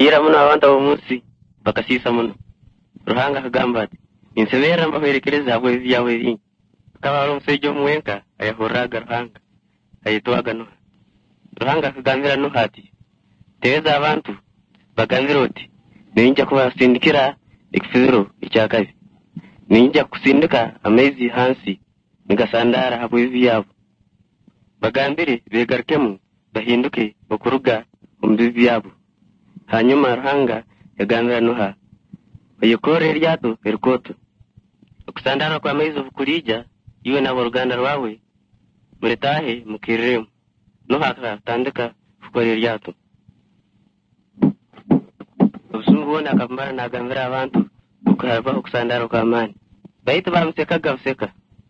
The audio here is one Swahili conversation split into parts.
gira muno abantu bomunsi bakasisa muno. Ruhanga kagamba ati insebera mbaherekereza habwe byawe bingi. Kabaro umusejo mwenka ayahoraga Ruhanga ayitwaga no. Ruhanga kagambira no hati teza abantu bagambira uti ninjya kubasindikira ikifiro icyakabi. Ninjya kusindika amezi hansi nigasandara habwe byabo. Bagambire begarkemu bahinduke okuruga umbibi yabo. Hanyuma Ruhanga yagambira Noha bayikore ryato erikoto okusandara kwa amezi obukurija iwe na uruganda rwawe muretahe mukireremo. Noha akatandika kukore ryato. Ubusumubona akamara nagambira abantu ukahava okusandara kwa amani. Bahita bamuseka gavseka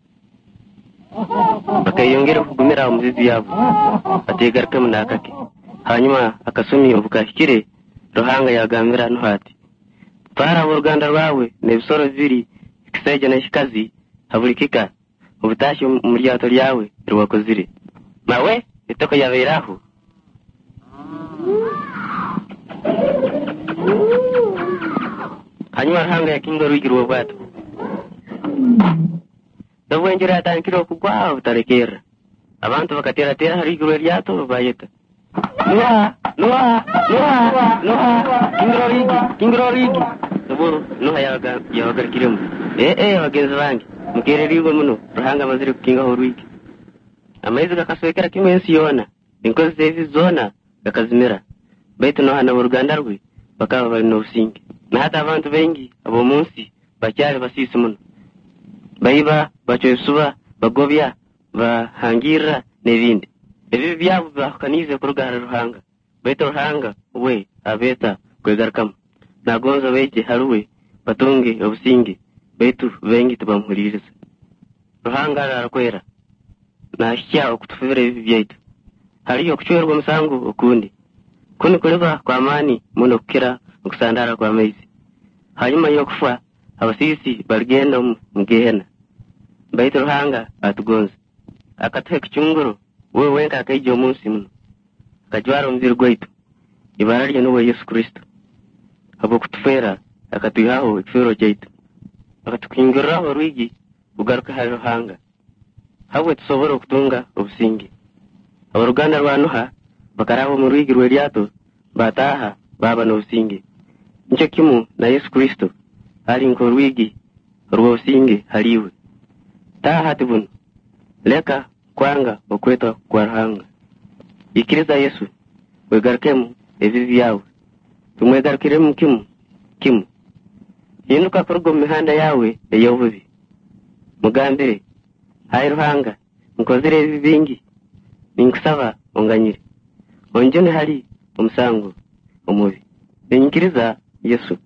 bakayongera kugumira umuzizi yabo ategarke munakake. Hanyuma akasumi ubukashikire Ruhanga yagambira no hati para uruganda rwawe nebisoro bibiri ikiseje na shikazi haburikika ubutashi mu ryato ryawe rwakozire mawe itoko yaberaho. Hanyuma Ruhanga yakinga rugiro bwato Dawengera tankiro kugwa utarekera. Abantu bakatera tera harigiro ryato bayeta. Noa Kingrorigi. Nuburu Noha yaga kiremu. Wagenzi bangi. Mukere rigo muno. Ruhanga mazire kukinga horwiki. Amaizi gakaswekera kimensi yona. Inkozi zevi zona gakazimira. Baitu Noha na uruganda rwe bakaba bari no busingi. Na hata abantu bengi abo munsi bacyari basisi muno. Baiba bachosuba bagobya bahangira nebindi. Ebi byabo bakanize kurugara Ruhanga. Beto Ruhanga we abeta kwegarkam. Nagonza weje haruwe batunge obusingi. Betu bengi tubamhuririza. Ruhanga arakwera. Nashya okutufira ebi byaitu. Hariyo kuchwerwa musango okundi. Kuni kuleba kwa amani muno kukira okusandara kwa amaizi. Hanyuma yokufa abasisi barigenda mugehena. Baitu Ruhanga atugonza akatuhe kichunguro wewe wenka akaije omunsi muno akajwara omuziri gwaitu ibara rye n'uwe Yesu Kristo abo kutufera akatuhaho ikifero cyaitu akatukingiraho rwigi ugaruka ha Ruhanga habwe tusobora kutunga obusingi. Abaruganda rwa Noha bakaraho mu rwigi rwe ryato bataha baba n'obusingi. Nicyo kimu na Yesu Kristo ari nko rwigi rw'obusingi haliwe. Taha tibuno leka kwanga okweta kwa Ruhanga. Ikiriza Yesu wegarkemu ebibi yawe tumwegarkiremu kimu yinuka kurugo mihanda yawe eyobubi mugambire hayi Ruhanga nkozire ebibi bingi ninkusaba onganyire onjone hali omusango omubi. Ninkiriza Yesu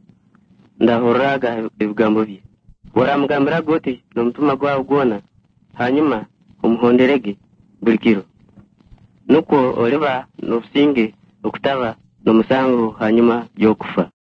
ndahoraga ebigambo bye waramugambira goti n'omutuma gwawe gwona hanyuma umuhonderege buri kiro nuko oleba n'obusinge okutaba n'omusango hanyuma yokufa.